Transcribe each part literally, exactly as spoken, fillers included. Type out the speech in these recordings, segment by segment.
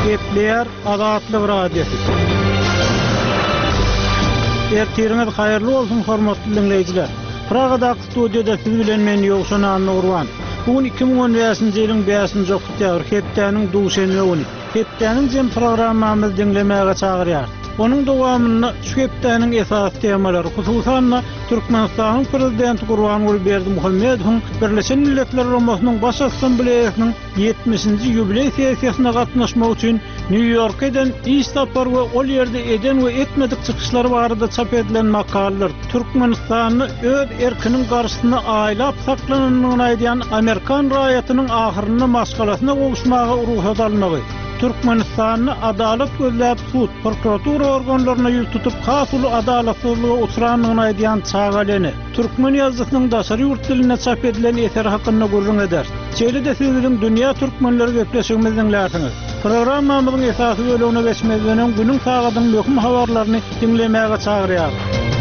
Kepler Azatlyk Radiosu. Ertiriniz hayırlı olsun hormatly dinleyijiler. Pragada studiyada siz bilen men Ýowşan Anurwan. Bugün iki bin on beşinji ýylyň beşinji oktýabr hepdeniň duşenme güni. Hepdeniň jem programmamyzy dinlemäge çagyrýar. Onun dowamyny şu hepdeniň esas temalary, hususan Türkmenistanyň prezidenti Gurbanguly Berdimuhammedowyň Birleşen Milletler Ulamasynyň Baş Assambleýasynyň yetmişinji ýubiley sessiýasyna gatnaşmak üçin New York'a eden iş tapar we ol ýerde eden we etmedik çykyşlar barada çap edilen makalalar Türkmenistanyny öz erkiniň garşysyna aýlap saklananyny aýdýan Amerikan raýatynyň ahyryny maskalasyna gowuşmagy ruhat almagy. Türkmenistanyny adalet gözläp sud, prokuratura organlaryna ýüz tutup kasul adaletçiligiňe uçuranyny aýdýan çagaleny türkmen ýazysynyň daşary ýurt diline çap edilen eser hakynda gurrun eder. Çeýlide sizin dünýä türkmenleri gepleşigimiziň läsiňiz. Programmamyzyň esasy bölümine geçmeden günüň sagadyň möhüm habarlaryny dinlemäge çagyrýar.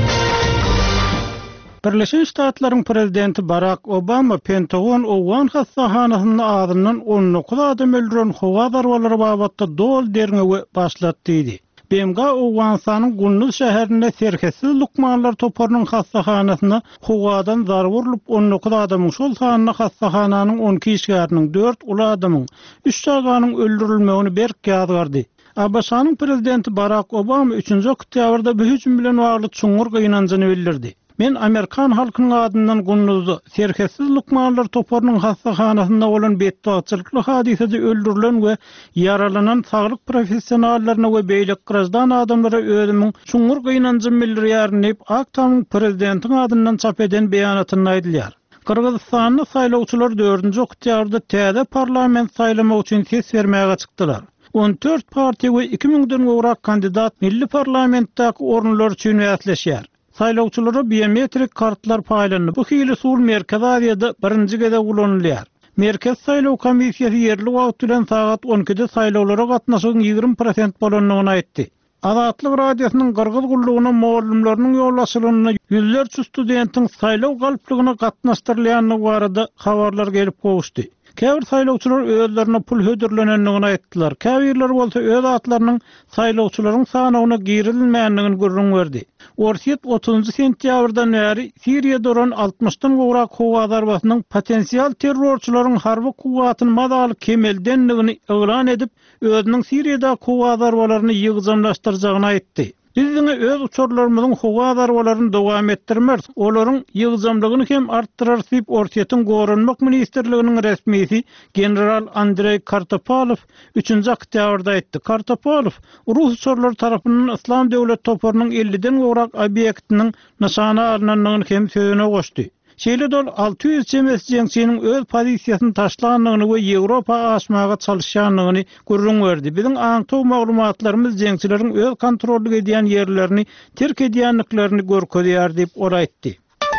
Birleşen Ştatlaryň prezidenti Barack Obama Pentagon Owan hassahanasynyň adyndan on dokuz adam öldüren howa darbalary babatda dol derňewe başlatdy. B M G Owensanyň Gulnuz şäherinde serketsiz lukmanlar toparynyň hassahanasyna howadan zar vurulyp on dokuz adamyň şol sanyna hassahananyň on iki işgäriniň dört uly adamyň üç çaganyň öldürilmegini berk ýazgardy. A B S-nyň prezidenti Barack Obama üçünji oktýabrda bu hüjüm bilen bagly çuňur gynanjyny bildirdi. Men Amerikan halkynyň adyndan Gulnuzda serketsiz lukmanlar toparynyň hassahanasynda bolan betdagçylykly hadisede öldürilen we yaralanan saglyk professionallaryna we beýlik grazdan adamlara özümiň çuňur gynanjyny bildirýärin diýip Aktamyň prezidentiň adyndan çap eden beýanatyny aýdylýar. Kyrgyzstanyň saýlawçylar dördünji oktýabrda täze parlament saýlamy üçin ses bermäge çykdylar. on dört partiýa we iki miňden gowrak kandidat milli parlamentdäki orunlar üçin wäsleşýär. Saýlawçylara biometrik kartlar paýlanyp. Bu hili sul Merkez Aziýada birinji gede kullanylýar. Merkez saýlaw komissiýasy yerli wagt bilen sagat on ikide saýlawlara gatnaşygyň ýygrimi prosent bolanyny aýtdy. Azatlyk radiosynyň Gyrgyz gullugyna moğolumlarynyň ýollaşylygyny ýüzlerçe studentin saýlaw galplygyna gatnaşdyrylýanyny barada habarlar gelip gowuşdy. Käbir saýlawçylar özlerine pul hödürlenenligini aýtdylar. Käbirler bolsa öz atlarynyň saýlawçylaryň sanawyna girilmänligini gurrun berdi. Orsiýet otuzunji sentýabrdan bäri Siriýada duran altmışdan gowrak howa darbasynyň potensial terrorçylaryň harby kuwwatyny madaly kemeldenligini elan edip, özüniň Siriýada howa darbalaryny ýygyjamlaşdyrajagyny aýtdy. Bizdiňe öz uçurlarymyzyň howa darbalaryny dowam etdirmer, olaryň ýygyjamlygyny hem artdyrar diýip Orsiýetiň Gorunmak ministrliginiň resmisi general Andrey Kartopolov üçünji oktýabrda aýtdy. Kartopolov Rus uçurlary tarapyndan Islam döwlet toparynyň elliden gowrak obyektiniň nişana alynanyny hem sözüne goşdy. Şeýledol alty ýüz çemes jeňçiniň öz pozisiýasyny taşlaganlygyny we Ýewropa aşmaga çalışýanlygyny gurrun berdi. Biziň aňtaw maglumatlarymyz jeňçileriň öz kontrolly edýän ýerlerini terk edýänliklerini görkezýär diýip oraýtdy.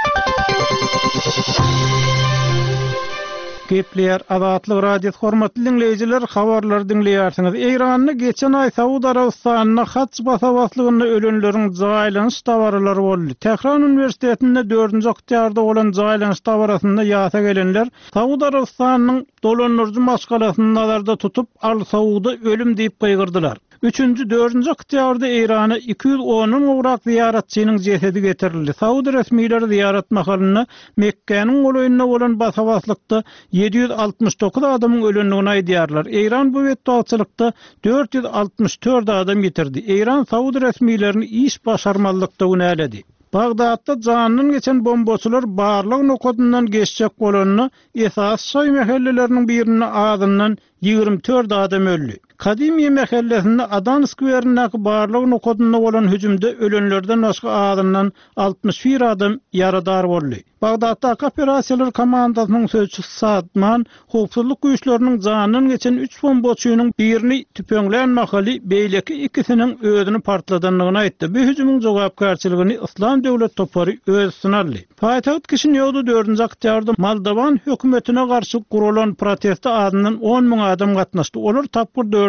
Kepler Azatlyk Radiosu hormatly dinleyijiler, habarlar dinleýärsiňiz. Eýranyň geçen aý Saudi Arabistanyna haç basawatlygyny ölenleriň jaýlanyş tawarlary boldy. Tehran Üniversitetinde dördünji oktýabrda bolan jaýlanyş tawarasyna ýasa gelenler Saudi Arabistanynyň dolanlarjy maskalasyny nazarda tutup al Sauda ölüm diýip gygyrdylar. üçünji dördünji oktýabrda Eýrana iki yüz on gowrak ziyaretçiniň jesedi getirildi. Saudi resmiýetleri ziyaret mahalyny Mekke'niň goýunyna bolan basawatlykda yedi yüz altmış dokuz adamyň ölenligini aýdýarlar. Eýran bu betdagçylykda dört yüz altmış dört adam ýitirdi. Eýran Saudi resmiýetlerini iş başarmazlykda günäledi. Bagdatda janyny geçen bombaçylar barlyk nokatyndan geçjek bolanyny esas şoý mehelleleriniň birine adyndan ýygrimi dört adam öldü. Kadimiye mehellesinde Adan skwerindäki barlyk nokatynda bolan hüjümde ölenlerden başga adyndan altmış bir adam yaradar boldy. Bagdatda operasiýalar komandasynyň sözçüsü Sadman, howpsuzlyk güýçleriniň janyny geçen üç bombaçynyň birini tüpeňlen mahaly beýleki ikisiniň özüni partladanlygyny aýtdy. Bu hüjümyň jogapkarçylygyny Islam döwlet topary öz synarly. Paýtaht Kişinýowda dördünji oktýabrda Moldowan hökümetine garşy gurulan protest adyndan on miň adam gatnaşdy. Olar tapyr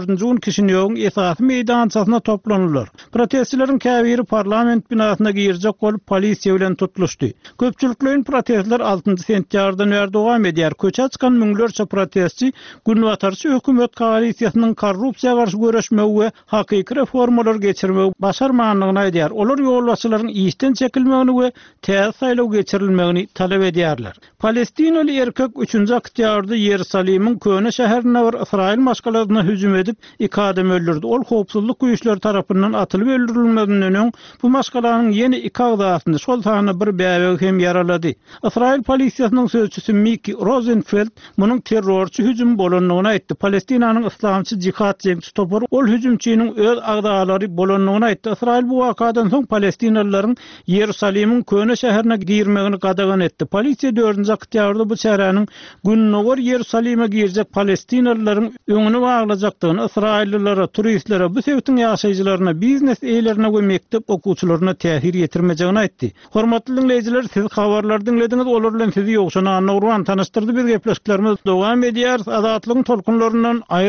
dördünji gün Kişinev'in esasy meydançasyna toplanýarlar. Protestçilerin käbiri parlament binasyna girjek bolup polisiýa bilen tutuluşdy. Köpçüliklerin protestler altıncı sentýardan beri dowam edýär. Köçe çykan müňlerçe protestçi günwatarçy hökümet koalisiýasynyň korrupsiýa garşy göreşmegi we hakyky reformalar geçirmegi başarmanlygyny aýdýar. Olar ýolbaşçylaryň işden çekilmegini we täze saýlaw geçirilmegini talap edýärler. Palestinaly erkek üçünji oktýabrda Ýerusalimyň köne şäherine bir Israil maşgalatyna hüjüm edip iki adam öldürdi. Ol howpsuzlyk güýçleri tarapyndan atylyp öldürilmegenden öňň bu maşgalanyň ýeni iki agdasyny şol taýyny bir bäbeg hem yaralady. Israil polisiýasynyň sözçüsü Miki Rosenfeld munyň terrorçy hüjüm bolanlygyny aýtdy. Palestinanyň islamçy jihad jemgyýeti topar ol hüjümçiniň öz agdalary bolanlygyny aýtdy. Israil bu wakadan soň Palestinalylaryň Ýerusalimyň köne şäherine girmegini gadagan etdi. Polisiýa dördünji oktýabrda bu şäheriniň günnäger Ýerusalime girjek Palestinalylaryň öňüni baglajakdygyny, Israillilara, turistlere, bu sebäpden ýaşaýjylaryna, biznes eýlerine we mektep okuwçylaryna täsir ýetirmejegini aýtdy. Hormatly dinleýijiler, siz habarlary dinlediňiz, olar bilen sizi ýokşana Nurwan tanıştyrdy. Bir gepleşiklerimiz dowam edýär. Azatlygyň tolkunlaryndan